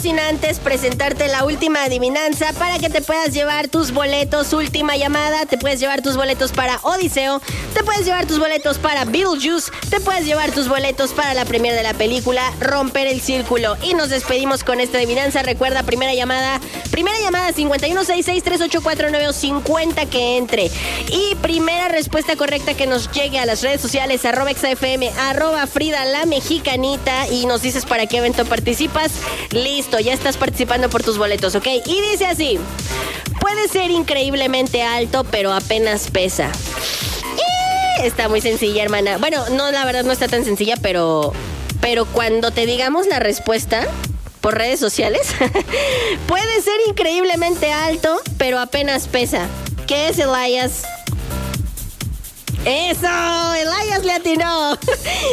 sin antes presentarte la última adivinanza para que te puedas llevar tus boletos. Última llamada, te puedes llevar tus boletos para Odiseo, te puedes llevar tus boletos para Beetlejuice, te puedes llevar tus boletos para la premiere de la película Romper el Círculo. Y nos despedimos con esta adivinanza. Recuerda, primera llamada 5166-384950 que entre. Y primera respuesta correcta que nos llegue a las redes sociales, @exafm, @Frida la Mexicanita, y nos dices para qué evento participas. Listo, ya estás participando por tus boletos, ¿ok? Y dice así: puede ser increíblemente alto, pero apenas pesa. Está muy sencilla, hermana. Bueno, no, la verdad no está tan sencilla, pero cuando te digamos la respuesta por redes sociales, puede ser increíblemente alto, pero apenas pesa. ¿Qué es, Elias? ¡Eso! ¡Elias le atinó!